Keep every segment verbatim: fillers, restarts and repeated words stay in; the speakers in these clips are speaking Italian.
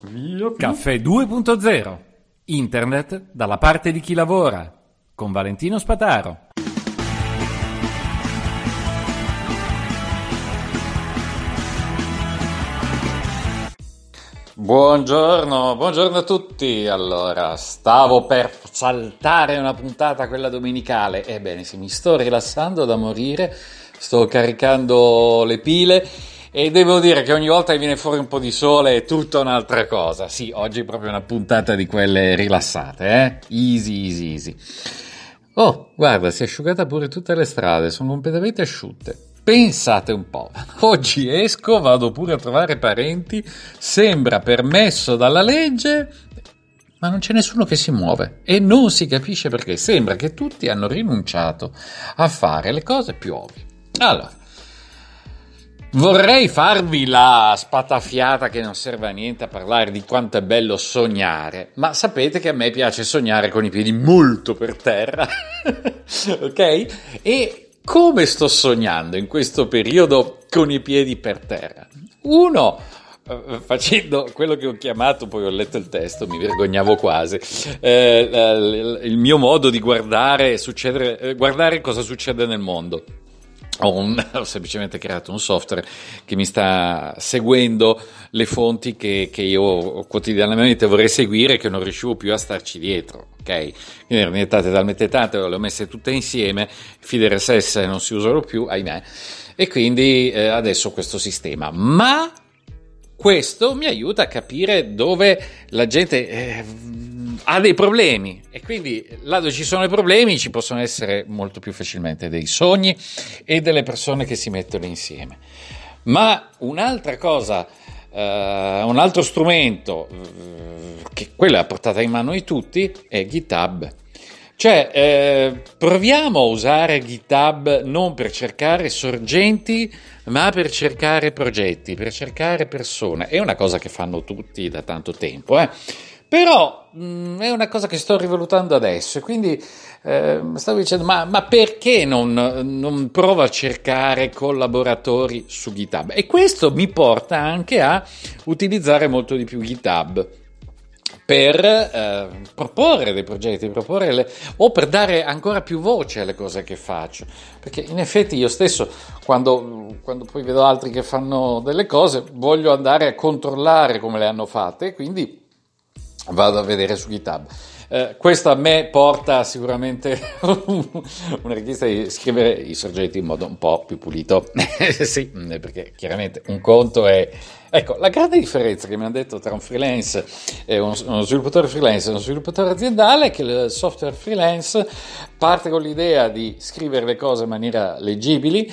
Via, Caffè due punto zero. Internet dalla parte di chi lavora. Con Valentino Spataro. Buongiorno, buongiorno a tutti. Allora, stavo per saltare una puntata, quella domenicale. Ebbene, sì, mi sto rilassando da morire, sto caricando le pile e devo dire che ogni volta che viene fuori un po' di sole è tutta un'altra cosa. Sì, oggi è proprio una puntata di quelle rilassate, eh? Easy, easy, easy. Oh, guarda, si è asciugata pure tutte le strade, sono completamente asciutte. Pensate un po', oggi esco, vado pure a trovare parenti, sembra permesso dalla legge, ma non c'è nessuno che si muove e non si capisce perché. Sembra che tutti hanno rinunciato a fare le cose più ovvie. Allora, vorrei farvi la spatafiata che non serve a niente a parlare di quanto è bello sognare, ma sapete che a me piace sognare con i piedi molto per terra, ok? E come sto sognando in questo periodo con i piedi per terra? Uno, eh, facendo quello che ho chiamato, poi ho letto il testo, mi vergognavo quasi, eh, il, il mio modo di guardare, succedere, eh, guardare cosa succede nel mondo. Ho, un, ho semplicemente creato un software che mi sta seguendo le fonti che, che io quotidianamente vorrei seguire e che non riuscivo più a starci dietro, ok? Quindi erano diventate talmente tante, le ho messe tutte insieme, feed R S S non si usano più, ahimè, e quindi eh, adesso ho questo sistema, ma questo mi aiuta a capire dove la gente eh, ha dei problemi, e quindi là dove ci sono i problemi ci possono essere molto più facilmente dei sogni e delle persone che si mettono insieme. Ma un'altra cosa, uh, un altro strumento, uh, che quella è a portata in mano di tutti, è GitHub. Cioè, eh, proviamo a usare GitHub non per cercare sorgenti, ma per cercare progetti, per cercare persone. È una cosa che fanno tutti da tanto tempo, eh. Però mh, è una cosa che sto rivalutando adesso, e quindi eh, stavo dicendo, ma, ma perché non, non provo a cercare collaboratori su GitHub? E questo mi porta anche a utilizzare molto di più GitHub per eh, proporre dei progetti, proporre le, o per dare ancora più voce alle cose che faccio, perché in effetti io stesso quando, quando poi vedo altri che fanno delle cose voglio andare a controllare come le hanno fatte, quindi vado a vedere su GitHub. Eh, questo a me porta sicuramente una richiesta di scrivere i sorgenti in modo un po' più pulito. Sì, perché chiaramente un conto è... Ecco, la grande differenza che mi hanno detto tra un freelance e uno, uno sviluppatore freelance e uno sviluppatore aziendale è che il software freelance parte con l'idea di scrivere le cose in maniera leggibili,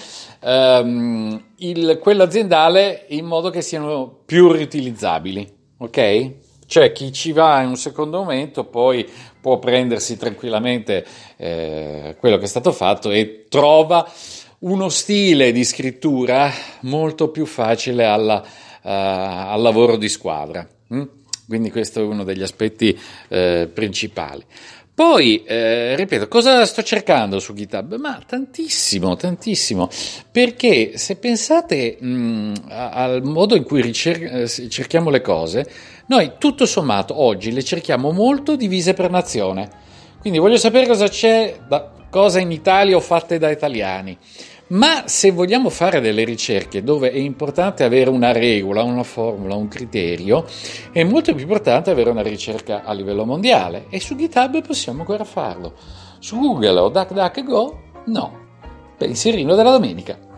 ehm, il, quello aziendale in modo che siano più riutilizzabili, ok? Cioè chi ci va in un secondo momento poi può prendersi tranquillamente eh, quello che è stato fatto e trova uno stile di scrittura molto più facile alla, uh, al lavoro di squadra. Mm? Quindi questo è uno degli aspetti eh, principali. Poi, eh, ripeto, cosa sto cercando su GitHub? Ma tantissimo, tantissimo, perché se pensate mh, al modo in cui ricer- cerchiamo le cose, noi tutto sommato oggi le cerchiamo molto divise per nazione. Quindi voglio sapere cosa c'è, da, cosa in Italia o fatte da italiani. Ma se vogliamo fare delle ricerche dove è importante avere una regola, una formula, un criterio, è molto più importante avere una ricerca a livello mondiale, e su GitHub possiamo ancora farlo. Su Google o DuckDuckGo no. Pensierino della domenica.